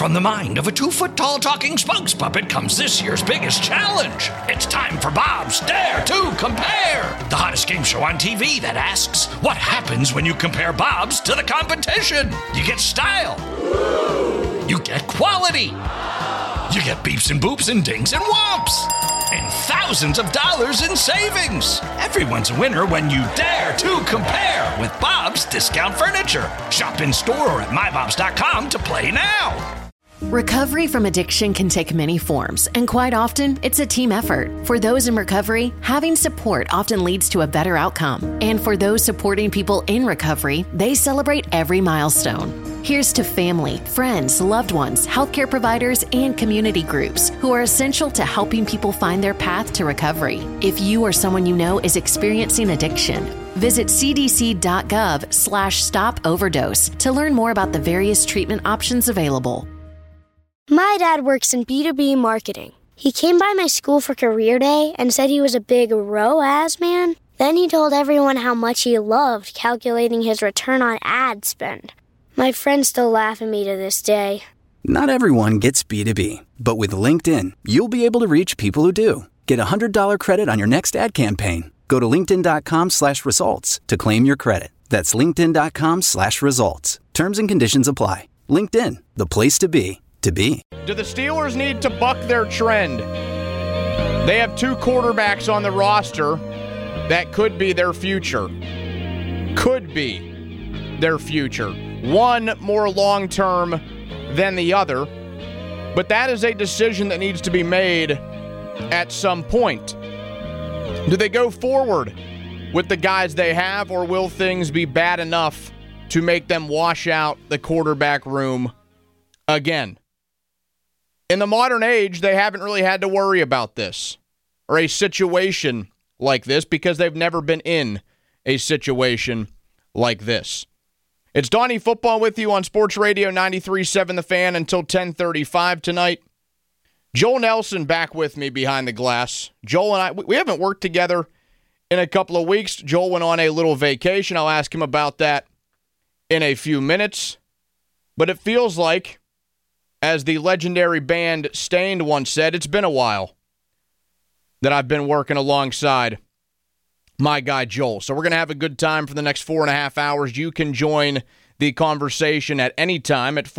From the mind of a 2-foot-tall talking spokes puppet comes this year's biggest challenge. It's time for Bob's Dare to Compare, the hottest game show on TV that asks, what happens when you compare Bob's to the competition? You get style. You get quality. You get beeps and boops and dings and whomps. And thousands of dollars in savings. Everyone's a winner when you dare to compare with Bob's Discount Furniture. Shop in store or at mybobs.com to play now. Recovery from addiction can take many forms, and quite often, it's a team effort. For those in recovery, having support often leads to a better outcome. And for those supporting people in recovery, they celebrate every milestone. Here's to family, friends, loved ones, healthcare providers, and community groups who are essential to helping people find their path to recovery. If you or someone you know is experiencing addiction, visit cdc.gov/stop overdose to learn more about the various treatment options available. My dad works in B2B marketing. He came by my school for career day and said he was a big ROAS man. Then he told everyone how much he loved calculating his return on ad spend. My friends still laugh at me to this day. Not everyone gets B2B, but with LinkedIn, you'll be able to reach people who do. Get a $100 credit on your next ad campaign. Go to linkedin.com/results to claim your credit. That's linkedin.com/results. Terms and conditions apply. LinkedIn, the place to be. Do the Steelers need to buck their trend? They have 2 quarterbacks on the roster that could be their future. Could be their future. One more long-term than the other, but that is a decision that needs to be made at some point. Do they go forward with the guys they have, or will things be bad enough to make them wash out the quarterback room again? In the modern age, they haven't really had to worry about this or a situation like this because they've never been in a situation like this. It's Donnie Football with you on Sports Radio 93.7 The Fan until 10:35 tonight. Joel Nelson back with me behind the glass. Joel and I, we haven't worked together in a couple of weeks. Joel went on a little vacation. I'll ask him about that in a few minutes. But it feels like, as the legendary band Stained once said, it's been a while that I've been working alongside my guy Joel. So we're going to have a good time for the next 4.5 hours. You can join the conversation at any time at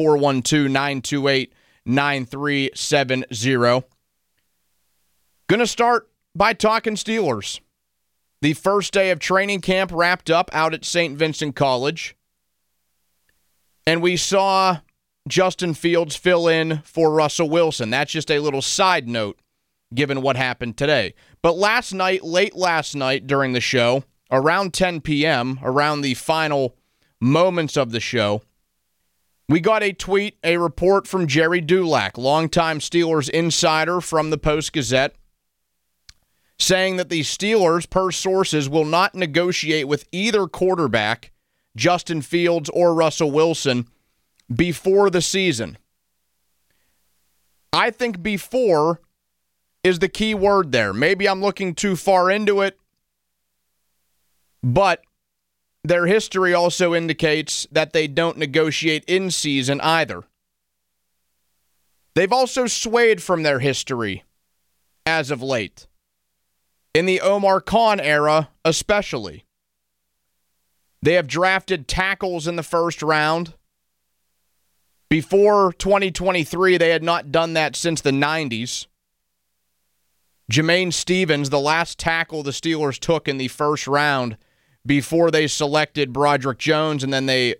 412-928-9370. Going to start by talking Steelers. The first day of training camp wrapped up out at St. Vincent College. And we saw Justin Fields fill in for Russell Wilson. That's just a little side note, given what happened today. But last night, late last night during the show, around 10 p.m., around the final moments of the show, we got a tweet, a report from Jerry Dulac, longtime Steelers insider from the Post-Gazette, saying that the Steelers, per sources, will not negotiate with either quarterback, Justin Fields or Russell Wilson, before the season. I think before is the key word there. Maybe I'm looking too far into it, but their history also indicates that they don't negotiate in season either. They've also swayed from their history as of late. In the Omar Khan era, especially. They have drafted tackles in the first round. Before 2023, they had not done that since the 90s. Jermaine Stevens, the last tackle the Steelers took in the first round before they selected Broderick Jones, and then they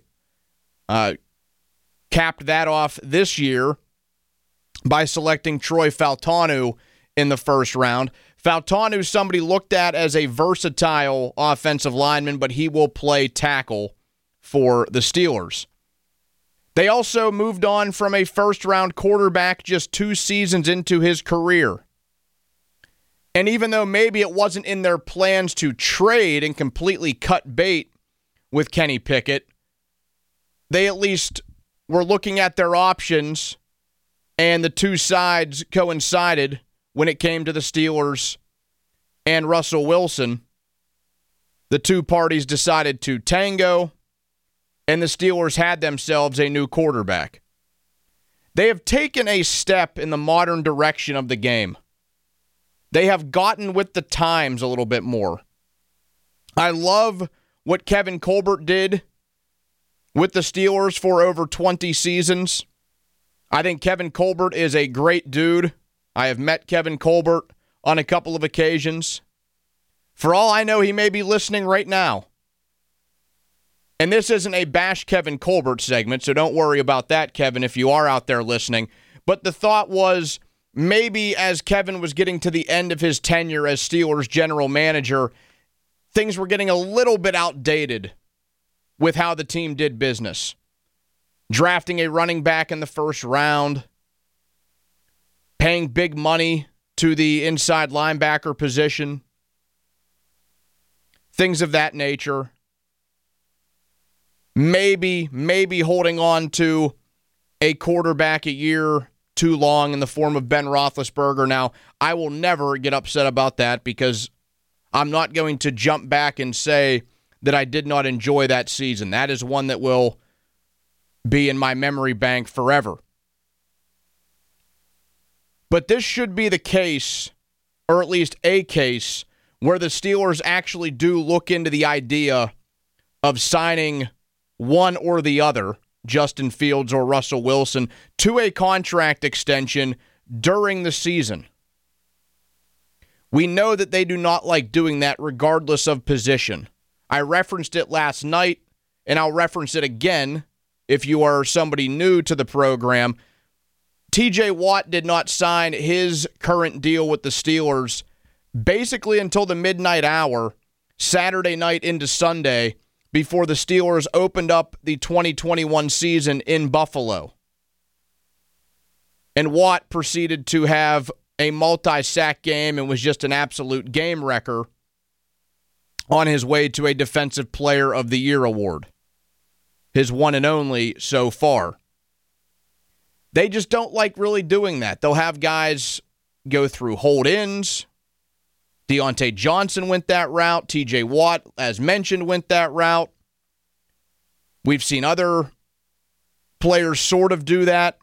capped that off this year by selecting Troy Fautanu in the first round. Fautanu, somebody looked at as a versatile offensive lineman, but he will play tackle for the Steelers. They also moved on from a first-round quarterback just 2 seasons into his career. And even though maybe it wasn't in their plans to trade and completely cut bait with Kenny Pickett, they at least were looking at their options, and the two sides coincided when it came to the Steelers and Russell Wilson. The two parties decided to tango, and the Steelers had themselves a new quarterback. They have taken a step in the modern direction of the game. They have gotten with the times a little bit more. I love what Kevin Colbert did with the Steelers for over 20 seasons. I think Kevin Colbert is a great dude. I have met Kevin Colbert on a couple of occasions. For all I know, he may be listening right now. And this isn't a bash Kevin Colbert segment, so don't worry about that, Kevin, if you are out there listening. But the thought was, maybe as Kevin was getting to the end of his tenure as Steelers general manager, things were getting a little bit outdated with how the team did business. Drafting a running back in the first round, paying big money to the inside linebacker position, things of that nature. Maybe holding on to a quarterback a year too long in the form of Ben Roethlisberger. Now, I will never get upset about that because I'm not going to jump back and say that I did not enjoy that season. That is one that will be in my memory bank forever. But this should be the case, or at least a case, where the Steelers actually do look into the idea of signing one or the other, Justin Fields or Russell Wilson, to a contract extension during the season. We know that they do not like doing that regardless of position. I referenced it last night, and I'll reference it again if you are somebody new to the program. TJ Watt did not sign his current deal with the Steelers basically until the midnight hour, Saturday night into Sunday, before the Steelers opened up the 2021 season in Buffalo. And Watt proceeded to have a multi-sack game and was just an absolute game wrecker on his way to a Defensive Player of the Year award. His one and only so far. They just don't like really doing that. They'll have guys go through hold-ins. Deontay Johnson went that route. TJ Watt, as mentioned, went that route. We've seen other players sort of do that.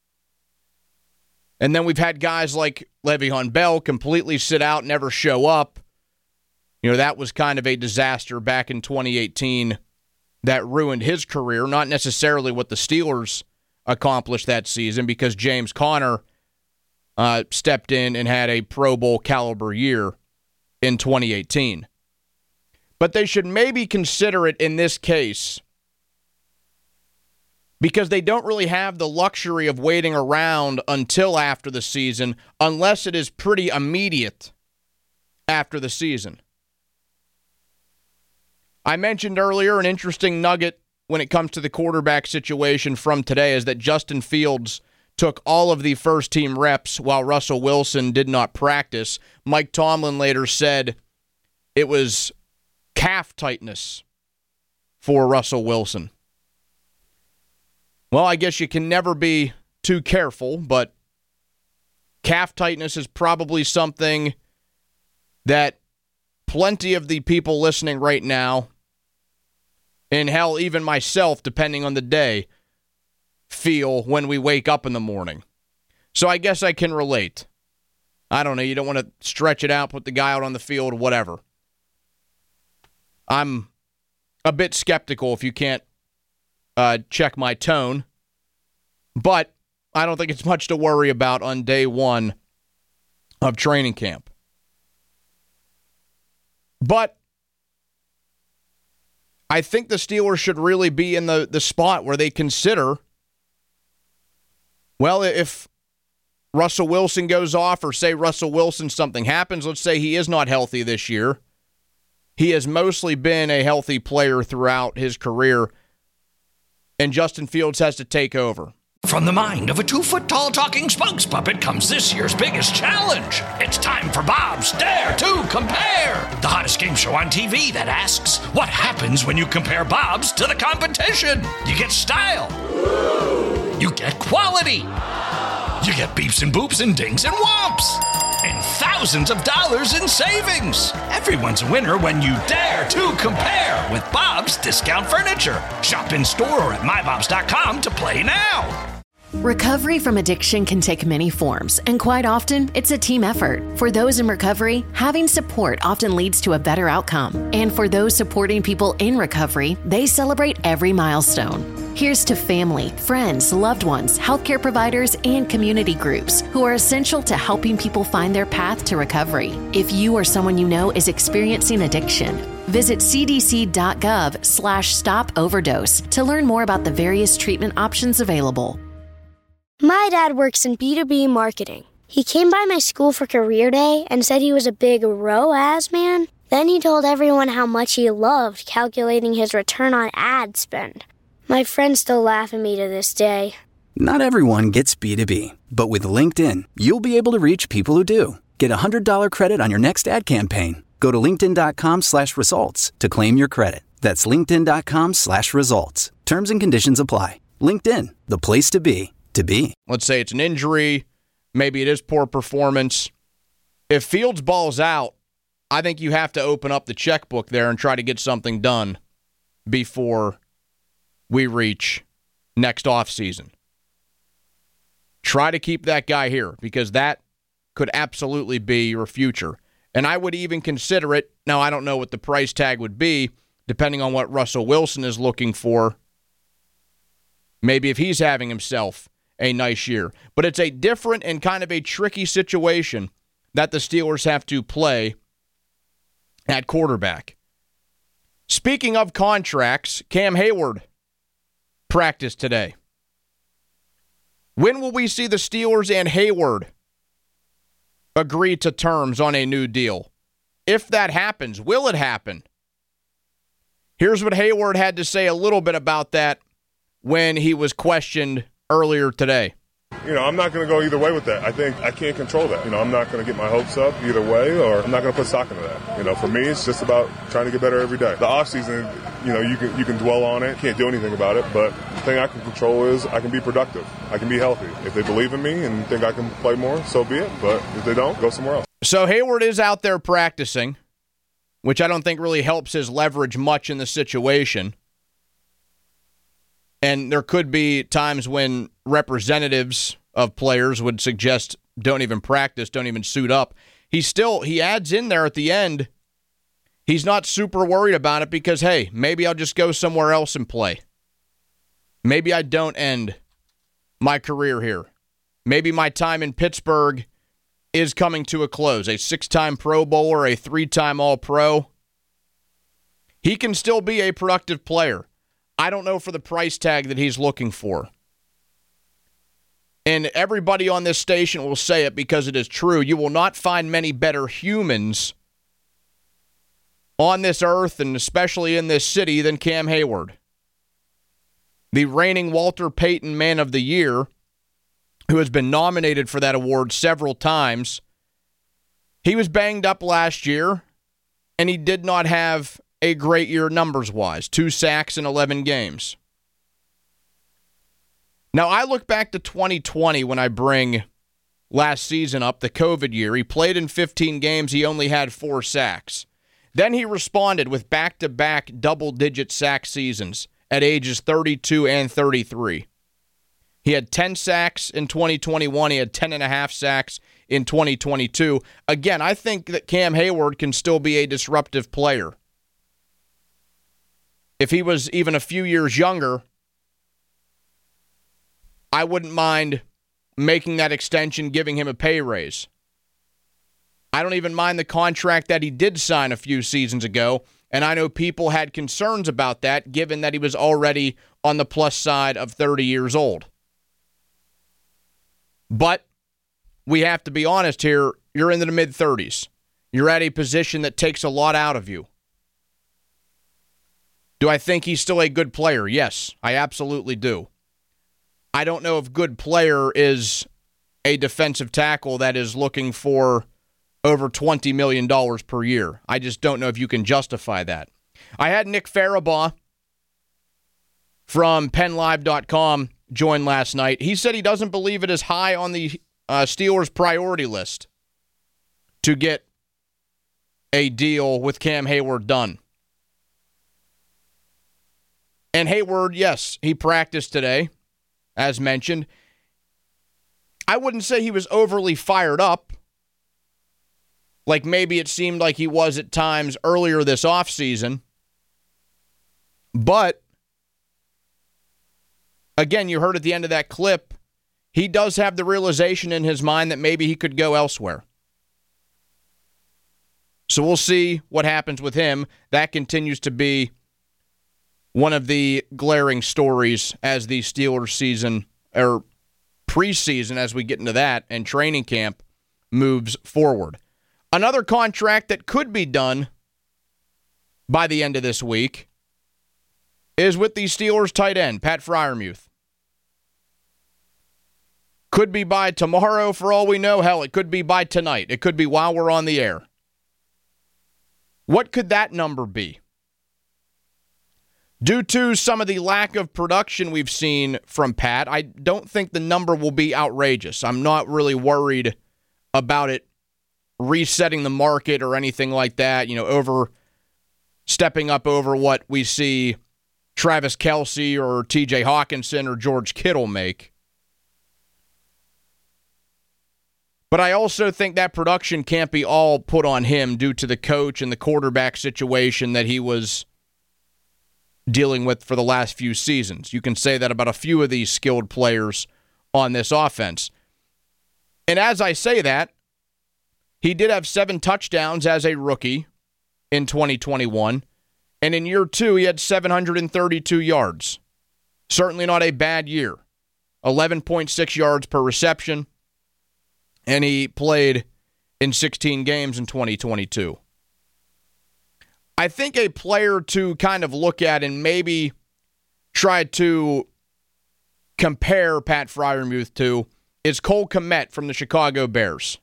And then we've had guys like Le'Veon Bell completely sit out, never show up. You know, that was kind of a disaster back in 2018 that ruined his career. Not necessarily what the Steelers accomplished that season, because James Conner stepped in and had a Pro Bowl caliber year in 2018. But they should maybe consider it in this case because they don't really have the luxury of waiting around until after the season unless it is pretty immediate after the season. I mentioned earlier an interesting nugget when it comes to the quarterback situation from today is that Justin Fields took all of the first-team reps while Russell Wilson did not practice. Mike Tomlin later said it was calf tightness for Russell Wilson. Well, I guess you can never be too careful, but calf tightness is probably something that plenty of the people listening right now, and hell, even myself, depending on the day, feel when we wake up in the morning. So I guess I can relate. I don't know, you don't want to stretch it out, put the guy out on the field, whatever. I'm a bit skeptical if you can't check my tone, but I don't think it's much to worry about on day one of training camp. But I think the Steelers should really be in the spot where they consider, well, if Russell Wilson goes off, or say Russell Wilson, something happens, let's say he is not healthy this year. He has mostly been a healthy player throughout his career, and Justin Fields has to take over. From the mind of a 2-foot-tall talking spokes puppet comes this year's biggest challenge. It's time for Bob's Dare to Compare, the hottest game show on TV that asks, what happens when you compare Bob's to the competition? You get style. You get quality. You get beeps and boops and dings and whomps. And thousands of dollars in savings. Everyone's a winner when you dare to compare with Bob's Discount Furniture. Shop in store or at mybobs.com to play now. Recovery from addiction can take many forms, and quite often, it's a team effort. For those in recovery, having support often leads to a better outcome. And for those supporting people in recovery, they celebrate every milestone. Here's to family, friends, loved ones, healthcare providers, and community groups who are essential to helping people find their path to recovery. If you or someone you know is experiencing addiction, visit cdc.gov/stop-overdose to learn more about the various treatment options available. My dad works in B2B marketing. He came by my school for career day and said he was a big ROAS man. Then he told everyone how much he loved calculating his return on ad spend. My friends still laugh at me to this day. Not everyone gets B2B, but with LinkedIn, you'll be able to reach people who do. Get a $100 credit on your next ad campaign. Go to linkedin.com/results to claim your credit. That's linkedin.com/results. Terms and conditions apply. LinkedIn, the place to be. Let's say it's an injury. Maybe it is poor performance. If Fields balls out, I think you have to open up the checkbook there and try to get something done before we reach next offseason. Try to keep that guy here because that could absolutely be your future. And I would even consider it. Now, I don't know what the price tag would be, depending on what Russell Wilson is looking for. Maybe if he's having himself a nice year. But it's a different and kind of a tricky situation that the Steelers have to play at quarterback. Speaking of contracts, Cam Hayward practiced today. When will we see the Steelers and Hayward agree to terms on a new deal? If that happens, will it happen? Here's what Hayward had to say a little bit about that when he was questioned earlier today. I'm not going to go either way with that. I think I can't control that. I'm not going to get my hopes up either way, or I'm not going to put stock into that. For me, it's just about trying to get better every day. The off season, you can dwell on it, can't do anything about it, but the thing I can control is I can be productive. I can be healthy. If they believe in me and think I can play more, so be it. But if they don't, go somewhere else. So Hayward is out there practicing, which I don't think really helps his leverage much in the situation. And there could be times when representatives of players would suggest don't even practice, don't even suit up. He adds in there at the end, he's not super worried about it because, hey, maybe I'll just go somewhere else and play. Maybe I don't end my career here. Maybe my time in Pittsburgh is coming to a close. A 6-time Pro Bowler, a 3-time All-Pro. He can still be a productive player. I don't know for the price tag that he's looking for. And everybody on this station will say it because it is true. You will not find many better humans on this earth and especially in this city than Cam Hayward. The reigning Walter Payton Man of the Year, who has been nominated for that award several times. He was banged up last year, and he did not have a great year numbers-wise. 2 sacks in 11 games. Now, I look back to 2020 when I bring last season up, the COVID year. He played in 15 games. He only had 4 sacks. Then he responded with back-to-back double-digit sack seasons at ages 32 and 33. He had 10 sacks in 2021. He had 10.5 sacks in 2022. Again, I think that Cam Hayward can still be a disruptive player. If he was even a few years younger, I wouldn't mind making that extension, giving him a pay raise. I don't even mind the contract that he did sign a few seasons ago, and I know people had concerns about that, given that he was already on the plus side of 30 years old. But we have to be honest here, you're in the mid-30s. You're at a position that takes a lot out of you. Do I think he's still a good player? Yes, I absolutely do. I don't know if good player is a defensive tackle that is looking for over $20 million per year. I just don't know if you can justify that. I had Nick Farabaugh from PennLive.com join last night. He said he doesn't believe it is high on the Steelers' priority list to get a deal with Cam Hayward done. And Hayward, yes, he practiced today, as mentioned. I wouldn't say he was overly fired up, like maybe it seemed like he was at times earlier this offseason. But, again, you heard at the end of that clip, he does have the realization in his mind that maybe he could go elsewhere. So we'll see what happens with him. That continues to be one of the glaring stories as the Steelers season, or preseason as we get into that, and training camp moves forward. Another contract that could be done by the end of this week is with the Steelers tight end, Pat Freiermuth. Could be by tomorrow for all we know. Hell, it could be by tonight. It could be while we're on the air. What could that number be? Due to some of the lack of production we've seen from Pat, I don't think the number will be outrageous. I'm not really worried about it resetting the market or anything like that, stepping up over what we see Travis Kelce or TJ Hawkinson or George Kittle make. But I also think that production can't be all put on him due to the coach and the quarterback situation that he was dealing with for the last few seasons. You can say that about a few of these skilled players on this offense. And as I say that, he did have 7 touchdowns as a rookie in 2021. And in year 2, he had 732 yards. Certainly not a bad year. 11.6 yards per reception. And he played in 16 games in 2022. I think a player to kind of look at and maybe try to compare Pat Freiermuth to is Cole Kmet from the Chicago Bears.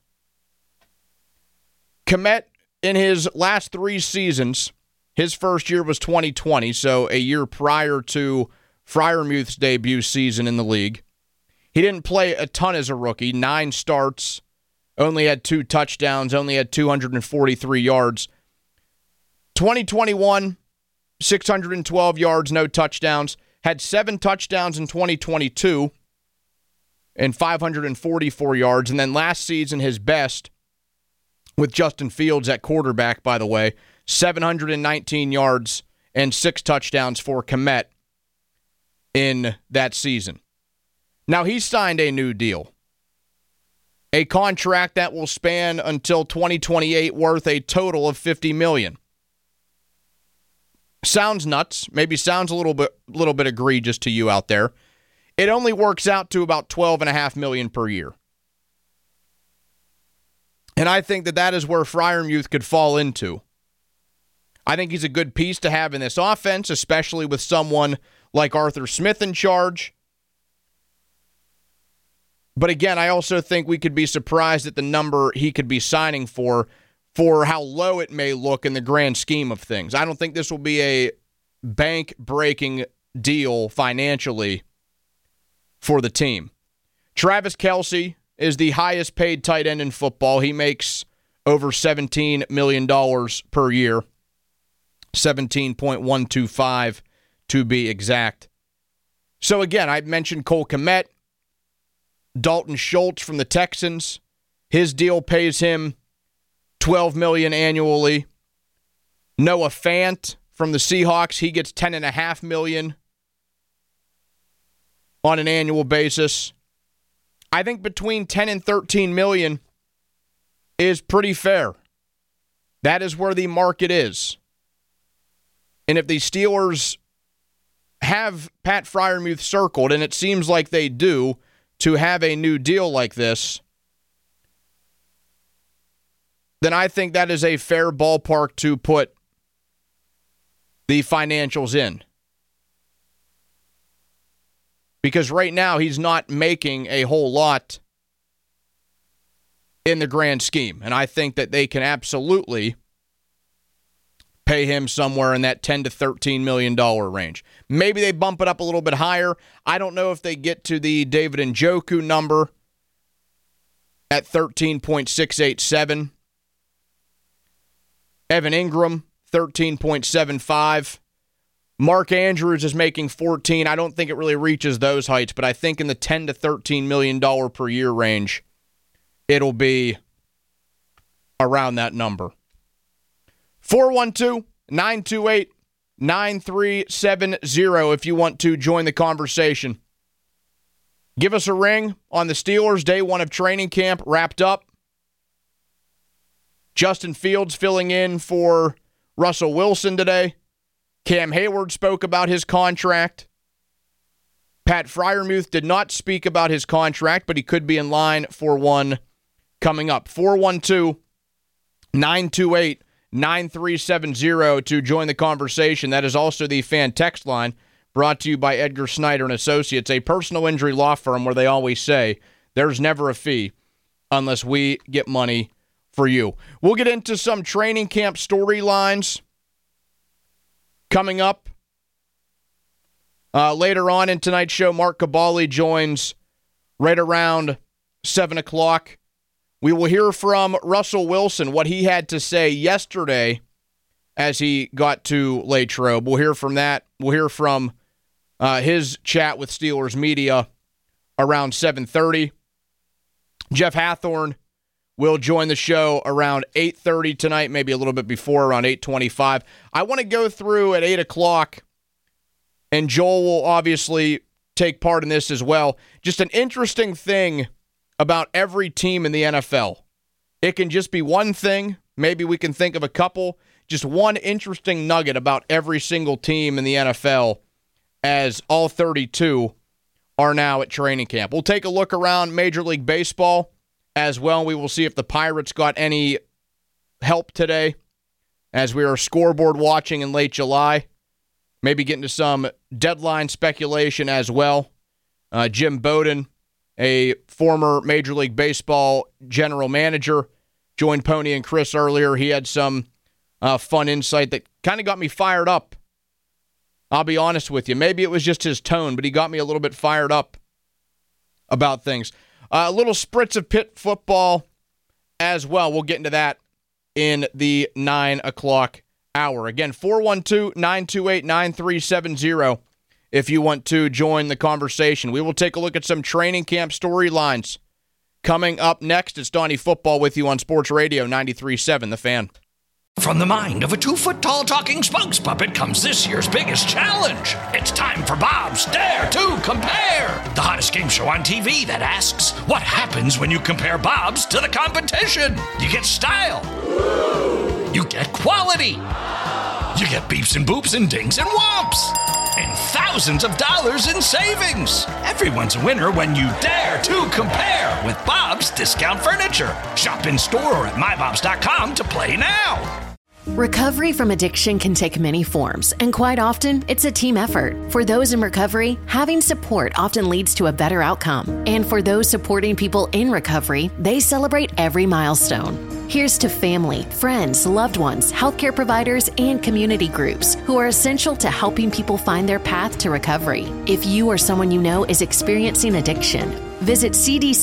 Kmet, in his last 3 seasons, his first year was 2020, so a year prior to Freiermuth's debut season in the league. He didn't play a ton as a rookie, 9 starts, only had 2 touchdowns, only had 243 yards. 2021, 612 yards, no touchdowns. Had 7 touchdowns in 2022 and 544 yards. And then last season, his best, with Justin Fields at quarterback, by the way, 719 yards and 6 touchdowns for Kmet in that season. Now, he signed a new deal, a contract that will span until 2028, worth a total of $50 million. Sounds nuts, maybe sounds a little bit egregious to you out there. It only works out to about $12.5 million per year. And I think that is where Freiermuth could fall into. I think he's a good piece to have in this offense, especially with someone like Arthur Smith in charge. But again, I also think we could be surprised at the number he could be signing for how low it may look in the grand scheme of things. I don't think this will be a bank-breaking deal financially for the team. Travis Kelce is the highest paid tight end in football. He makes over $17 million per year, 17.125 to be exact. So again, I mentioned Cole Kmet, Dalton Schultz from the Texans. His deal pays him $12 million annually. Noah Fant from the Seahawks, he gets $10.5 million on an annual basis. I think between $10 and $13 million is pretty fair. That is where the market is. And if the Steelers have Pat Freiermuth circled, and it seems like they do, to have a new deal like this, then I think that is a fair ballpark to put the financials in. Because right now he's not making a whole lot in the grand scheme. And I think that they can absolutely pay him somewhere in that $10 to $13 million range. Maybe they bump it up a little bit higher. I don't know if they get to the David Njoku number at 13.687. Evan Ingram, 13.75. Mark Andrews is making $14. I don't think it really reaches those heights, but I think in the $10 to $13 million per year range, it'll be around that number. 412-928-9370 if you want to join the conversation. Give us a ring on the Steelers. Day one of training camp wrapped up. Justin Fields filling in for Russell Wilson today. Cam Hayward spoke about his contract. Pat Freiermuth did not speak about his contract, but he could be in line for one coming up. 412-928-9370 to join the conversation. That is also the fan text line brought to you by Edgar Snyder and Associates, a personal injury law firm where they always say there's never a fee unless we get money for you. We'll get into some training camp storylines coming up. Later on in tonight's show, Mark Cabali joins right around 7 o'clock. We will hear from Russell Wilson, what he had to say yesterday as he got to Latrobe. We'll hear from that. We'll hear from his chat with Steelers media around 7:30. Jeff Hathorn will join the show around 8:30 tonight, maybe a little bit before, around 8:25. I want to go through at 8 o'clock, and Joel will obviously take part in this as well. Just an interesting thing about every team in the NFL. It can just be one thing. Maybe we can think of a couple. Just one interesting nugget about every single team in the NFL as all 32 are now at training camp. We'll take a look around Major League Baseball as well. We will see if the Pirates got any help today as we are scoreboard watching in late July. Maybe get into some deadline speculation as well. Jim Bowden, a former Major League Baseball general manager, joined Pony and Chris earlier. He had some fun insight that kind of got me fired up. I'll be honest with you. Maybe it was just his tone, but he got me a little bit fired up about things. A little spritz of Pitt football as well. We'll get into that in the 9 o'clock hour. Again, 412-928-9370 if you want to join the conversation. We will take a look at some training camp storylines. Coming up next, it's Donnie Football with you on Sports Radio 93.7 The Fan. From the mind of a 2-foot-tall talking spokes puppet comes this year's biggest challenge. It's time for Bob's Dare to Compare, the hottest game show on TV that asks, what happens when you compare Bob's to the competition? You get style. You get quality. You get beeps and boops and dings and whomps. And thousands of dollars in savings. Everyone's a winner when you dare to compare with Bob's Discount Furniture. Shop in store or at mybobs.com to play now. Recovery from addiction can take many forms, and quite often, it's a team effort. For those in recovery, having support often leads to a better outcome. And for those supporting people in recovery, they celebrate every milestone. Here's to family, friends, loved ones, healthcare providers, and community groups who are essential to helping people find their path to recovery. If you or someone you know is experiencing addiction, visit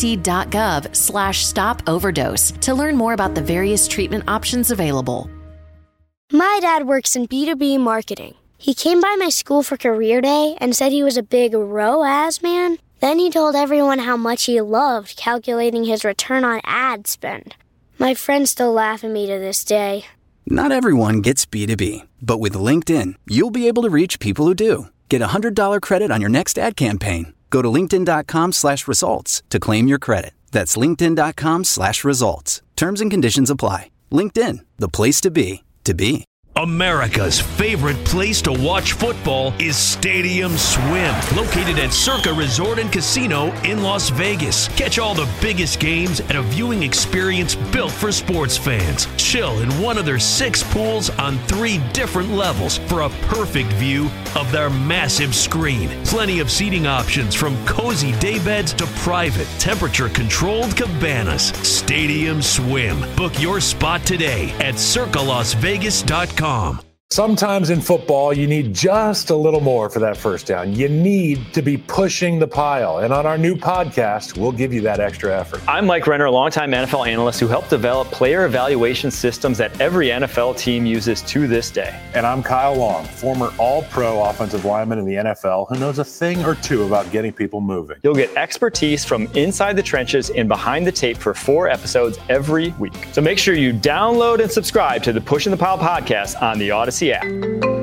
cdc.gov/stop overdose to learn more about the various treatment options available. My dad works in B2B marketing. He came by my school for career day and said he was a big ROAS man. Then he told everyone how much he loved calculating his return on ad spend. My friends still laugh at me to this day. Not everyone gets B2B, but with LinkedIn, you'll be able to reach people who do. Get a $100 credit on your next ad campaign. Go to linkedin.com/results to claim your credit. That's linkedin.com/results. Terms and conditions apply. LinkedIn, the place to be. America's favorite place to watch football is Stadium Swim, located at Circa Resort and Casino in Las Vegas. Catch all the biggest games at a viewing experience built for sports fans. Chill in one of their 6 pools on 3 different levels for a perfect view of their massive screen. Plenty of seating options from cozy daybeds to private, temperature-controlled cabanas. Stadium Swim. Book your spot today at circalasvegas.com. Sometimes in football, you need just a little more for that first down. You need to be pushing the pile. And on our new podcast, we'll give you that extra effort. I'm Mike Renner, a longtime NFL analyst who helped develop player evaluation systems that every NFL team uses to this day. And I'm Kyle Long, former all-pro offensive lineman in the NFL who knows a thing or two about getting people moving. You'll get expertise from inside the trenches and behind the tape for 4 episodes every week. So make sure you download and subscribe to the Pushing the Pile podcast on the Odyssey app.